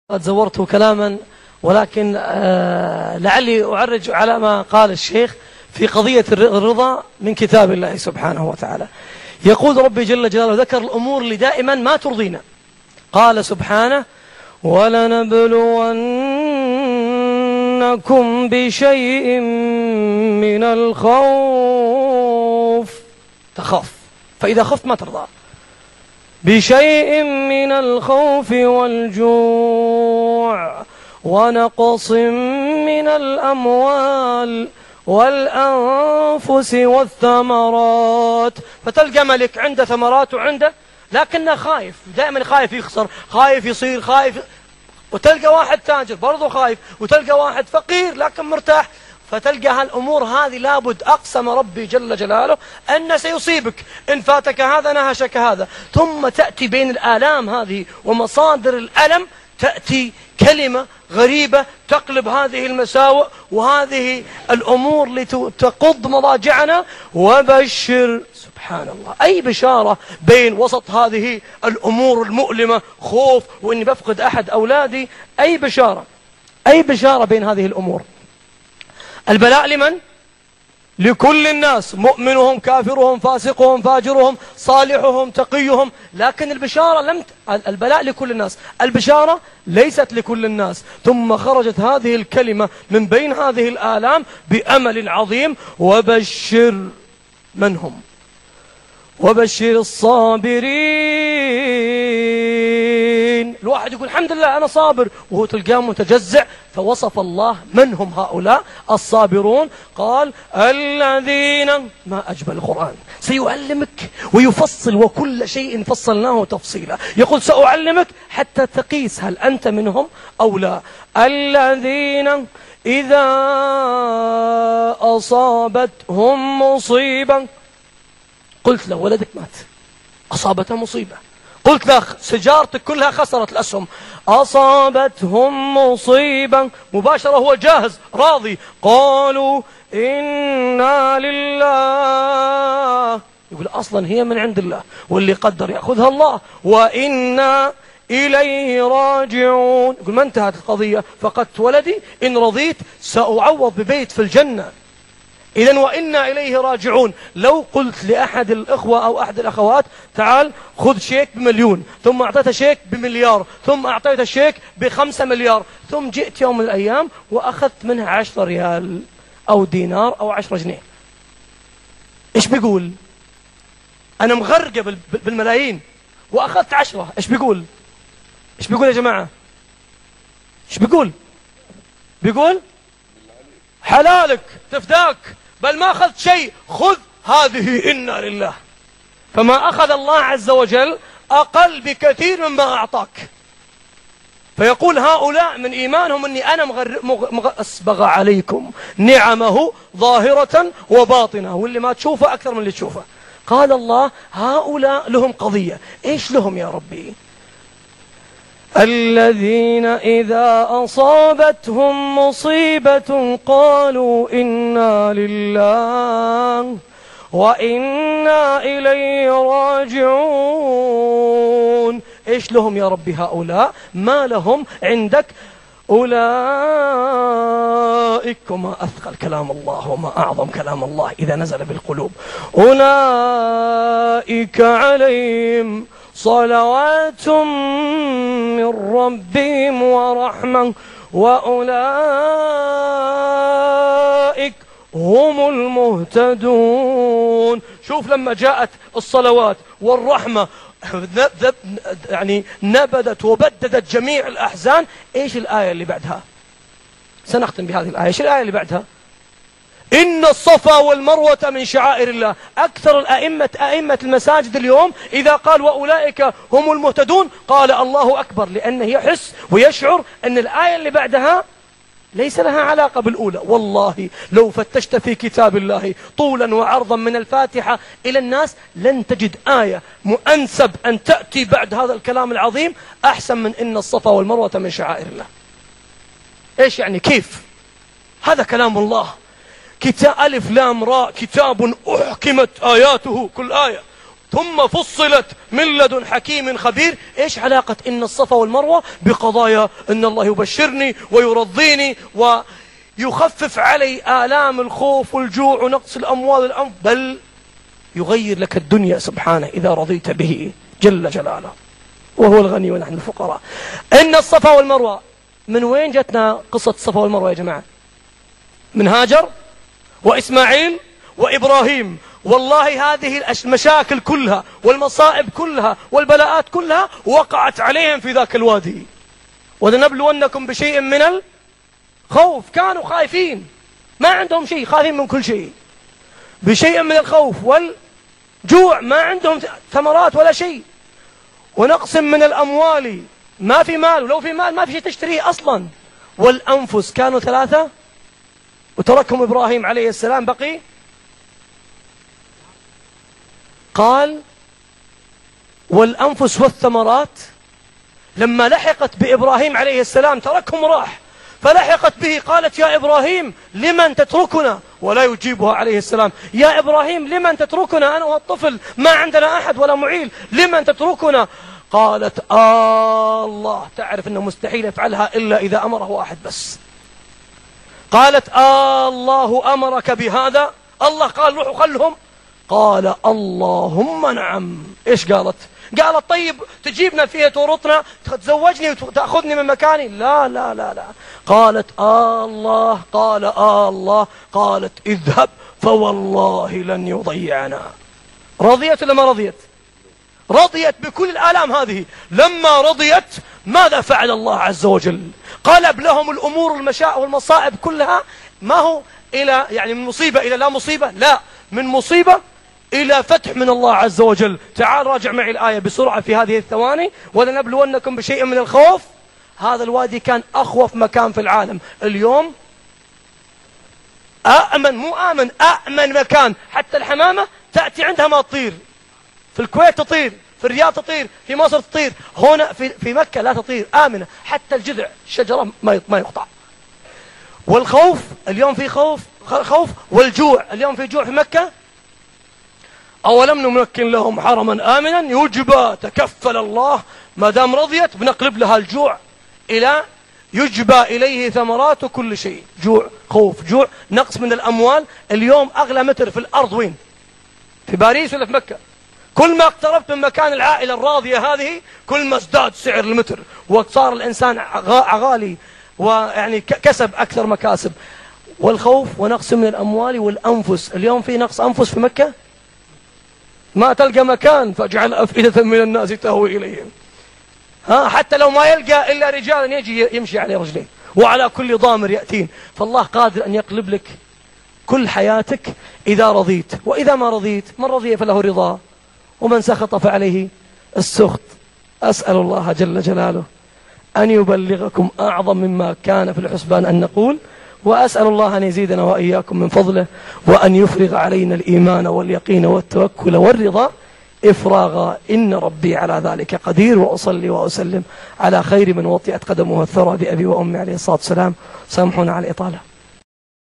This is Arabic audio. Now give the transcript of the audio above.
قد زورت كلاما، ولكن لعلي أعرج على ما قال الشيخ في قضية الرضا من كتاب الله سبحانه وتعالى. يقول ربي جل جلاله ذكر الأمور اللي دائما ما ترضينا، قال سبحانه: ولنبلونكم بشيء من الخوف، تخاف، فإذا خفت ما ترضى، بشيء من الخوف والجوع ونقص من الأموال والأنفس والثمرات. فتلقى ملك عنده ثمرات وعنده، لكنه خايف، دائما خايف يخسر، خايف يصير، خايف. وتلقى واحد تاجر برضو خايف، وتلقى واحد فقير لكن مرتاح. فتلقى هالأمور هذه لابد أقسم ربي جل جلاله أن سيصيبك، إن فاتك هذا نهشك هذا. ثم تأتي بين الآلام هذه ومصادر الألم تأتي كلمة غريبة تقلب هذه المساوئ وهذه الأمور لتقض مضاجعنا. وبشر، سبحان الله، أي بشارة بين وسط هذه الأمور المؤلمة، خوف وإني بفقد أحد أولادي، أي بشارة، أي بشارة بين هذه الأمور. البلاء لمن؟ لكل الناس، مؤمنهم كافرهم فاسقهم فاجرهم صالحهم تقيهم، لكن البشارة البلاء لكل الناس، البشارة ليست لكل الناس. ثم خرجت هذه الكلمة من بين هذه الآلام بأمل عظيم: وبشر من هم؟ وبشر الصابرين. الواحد يقول الحمد لله أنا صابر، وهو تلقاه متجزع. فوصف الله من هم هؤلاء الصابرون، قال: الذين، ما أجمل القرآن، سيعلمك ويفصل، وكل شيء فصلناه تفصيلا. يقول سأعلمك حتى تقيس هل أنت منهم أو لا. الذين إذا أصابتهم مصيبة، قلت له ولدك مات، أصابته مصيبة، قلت له سجارتك كلها خسرت الأسهم، أصابتهم مصيبة، مباشرة هو جاهز راضي، قالوا إنا لله. يقول أصلا هي من عند الله، واللي قدر يأخذها الله، وإنا إليه راجعون. يقول ما انتهت القضية، فقدت ولدي، إن رضيت سأعوض ببيت في الجنة. إذن وإنا إليه راجعون. لو قلت لأحد الإخوة أو أحد الأخوات تعال خذ شيك ب1,000,000، ثم أعطيته شيك ب1,000,000، ثم أعطيته شيك ب5,000,000، ثم جئت يوم من الأيام وأخذت منها 10 ريال أو دينار أو 10 جنيه، إيش بيقول؟ أنا مغرقة بالملايين وأخذت 10، إيش بيقول؟ إيش بيقول يا جماعة؟ إيش بيقول؟ بيقول حلالك تفداك، بل ما أخذت شيء، خذ هذه إنا لله. فما أخذ الله عز وجل أقل بكثير مما أعطاك. فيقول هؤلاء من إيمانهم أني أنا أسبغ عليكم نعمه ظاهرة وباطنة، واللي ما تشوفه أكثر من اللي تشوفه. قال الله هؤلاء لهم قضية، إيش لهم يا ربي؟ الذين إذا أصابتهم مصيبة قالوا إنا لله وإنا إليه راجعون. إيش لهم يا ربي هؤلاء؟ ما لهم عندك؟ أولئك، وما أثقل كلام الله وما أعظم كلام الله إذا نزل بالقلوب، أولئك عليهم صلوات من ربهم ورحمة وأولئك هم المهتدون. شوف لما جاءت الصلوات والرحمة يعني نبذت وبددت جميع الأحزان. إيش الآية اللي بعدها؟ سنختم بهذه الآية. إيش الآية اللي بعدها؟ إن الصفا والمروة من شعائر الله. أكثر أئمة المساجد اليوم إذا قال وأولئك هم المهتدون قال الله أكبر، لأنه يحس ويشعر أن الآية اللي بعدها ليس لها علاقة بالأولى. والله لو فتشت في كتاب الله طولا وعرضا من الفاتحة إلى الناس لن تجد آية مؤنسب أن تأتي بعد هذا الكلام العظيم أحسن من إن الصفا والمروة من شعائر الله. إيش يعني؟ كيف؟ هذا كلام الله، كتاب ألف لام راء، كتاب أحكمت آياته، كل آية ثم فصلت من لدن حكيم خبير. إيش علاقة إن الصفا والمروة بقضايا إن الله يبشرني ويرضيني ويخفف علي آلام الخوف والجوع ونقص الأموال والأنف، بل يغير لك الدنيا سبحانه إذا رضيت به جل جلاله، وهو الغني ونحن الفقراء. إن الصفا والمروة، من وين جتنا قصة الصفا والمروة يا جماعة؟ من هاجر وإسماعيل وإبراهيم. والله هذه المشاكل كلها والمصائب كلها والبلاءات كلها وقعت عليهم في ذاك الوادي. ولنبلونكم بشيء من الخوف، كانوا خايفين ما عندهم شيء، خايفين من كل شيء، بشيء من الخوف والجوع، ما عندهم ثمرات ولا شيء، ونقص من الأموال، ما في مال، ولو في مال ما في شيء تشتريه أصلا، والأنفس كانوا 3 وتركهم إبراهيم عليه السلام بقي. قال والأنفس والثمرات. لما لحقت بإبراهيم عليه السلام تركهم راح، فلحقت به قالت يا إبراهيم لمن تتركنا؟ ولا يجيبها عليه السلام. يا إبراهيم لمن تتركنا أنا والطفل، ما عندنا أحد ولا معيل، لمن تتركنا؟ قالت الله. تعرف أنه مستحيل يفعلها إلا إذا أمره واحد بس. قالت الله أمرك بهذا؟ الله قال روحوا خلهم؟ قال اللهم نعم. إيش قالت؟ قالت طيب تجيبنا فيها تورطنا، تزوجني وتأخذني من مكاني؟ لا لا لا لا. قالت الله. قال الله. قالت اذهب فوالله لن يضيعنا. رضيت ولا ما رضيت؟ رضيت بكل الآلام هذه. لما رضيت ماذا فعل الله عز وجل؟ قلب لهم الأمور والمصائب كلها، ما هو إلى يعني من مصيبة إلى لا مصيبة، لا، من مصيبة إلى فتح من الله عز وجل. تعال راجع معي الآية بسرعة في هذه الثواني. ولنبلونكم بشيء من الخوف. هذا الوادي كان أخوف مكان في العالم. اليوم أأمن، مو آمن، أأمن مكان. حتى الحمامة تأتي عندها ما تطير. في الكويت تطير، في الرياض تطير، في مصر تطير، هنا في مكة لا تطير، آمنة. حتى الجذع الشجرة ما يقطع. والخوف اليوم في خوف، والجوع اليوم في جوع في مكة. أولم نمكن لهم حرما آمنا يجبى، تكفل الله ما دام رضيت بنقلب لها الجوع إلى يجبى إليه ثمرات كل شيء. جوع، خوف، جوع، نقص من الأموال. اليوم أغلى متر في الأرض وين؟ في باريس ولا في مكة؟ كل ما اقتربت من مكان العائلة الراضية هذه كل ما ازداد سعر المتر، وصار الإنسان غالي، ويعني كسب أكثر مكاسب. والخوف ونقص من الأموال والأنفس. اليوم في نقص أنفس في مكة، ما تلقى مكان. فاجعل أفئدة من الناس تهوي إليهم. حتى لو ما يلقى إلا رجالا يجي يمشي على رجلين، وعلى كل ضامر يأتين. فالله قادر أن يقلب لك كل حياتك إذا رضيت. وإذا ما رضيت، من رضي فله رضا، ومن سخط فعليه السخط. أسأل الله جل جلاله أن يبلغكم أعظم مما كان في الحسبان أن نقول، وأسأل الله أن يزيدنا وإياكم من فضله، وأن يفرغ علينا الإيمان واليقين والتوكل والرضا إفراغا، إن ربي على ذلك قدير. وأصلي وأسلم على خير من وطئت قدمه الثرى بأبي وأمي عليه الصلاة والسلام. سامحونا على الإطالة.